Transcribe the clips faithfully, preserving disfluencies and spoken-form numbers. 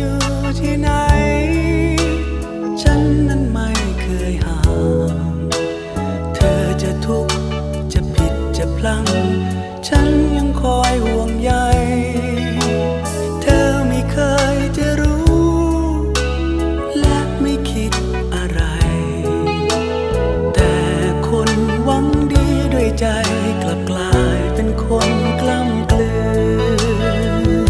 อยู่ที่ไหนฉันนั้นไม่เคยห้ามเธอจะทุกข์จะผิดจะพลั้งฉันยังคอยห่วงใยเธอไม่เคยจะรู้และไม่คิดอะไรแต่คนหวังดีด้วยใจกลับกลายเป็นคนกล้ำกลืน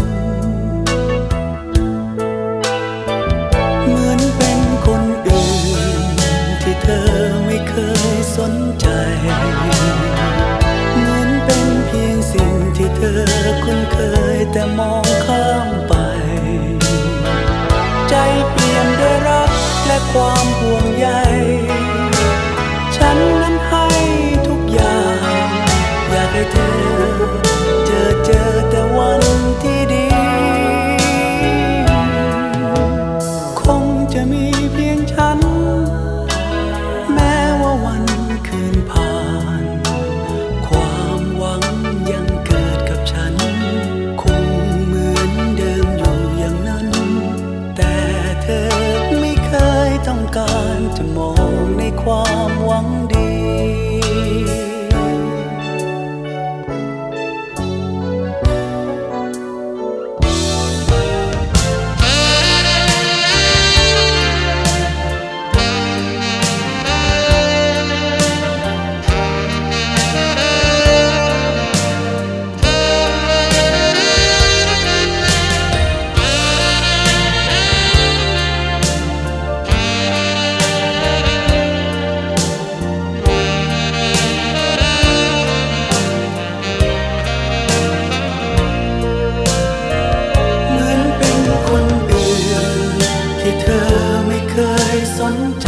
เหมือนเป็นคนอื่นที่เธอไม่เคยสนใจเหมือนเป็นเพียงสิ่งที่เธอคุ้นเคยแต่มองข้ามไปใจเปลี่ยนด้วยรักและความห่วงใยฉันนั้นให้ทุกอย่างอยากให้เธอเจอเจอแต่วันที่ดีคงจะมีเพียงฉันแม้ว่าวันคืนผ่านความหวังยังเกิดกับฉันคงเหมือนเดิมอยู่อย่างนั้นแต่เธอไม่เคยต้องการจะมองในความหวังดีที่เธอไม่เคยสนใจ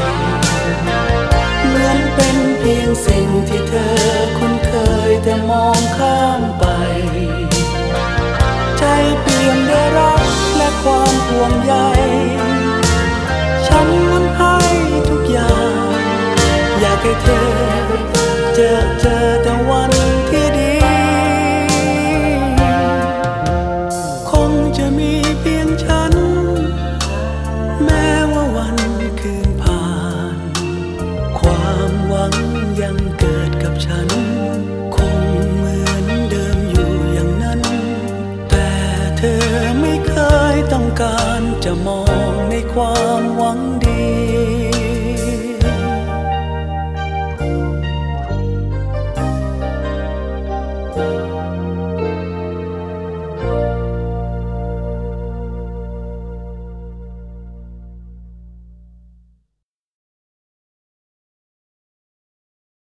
เหมือนเป็นเพียงสิ่งที่เธอคุ้นเคยแต่มองข้ามไปใจเปลี่ยนด้วยรักและความห่วงใย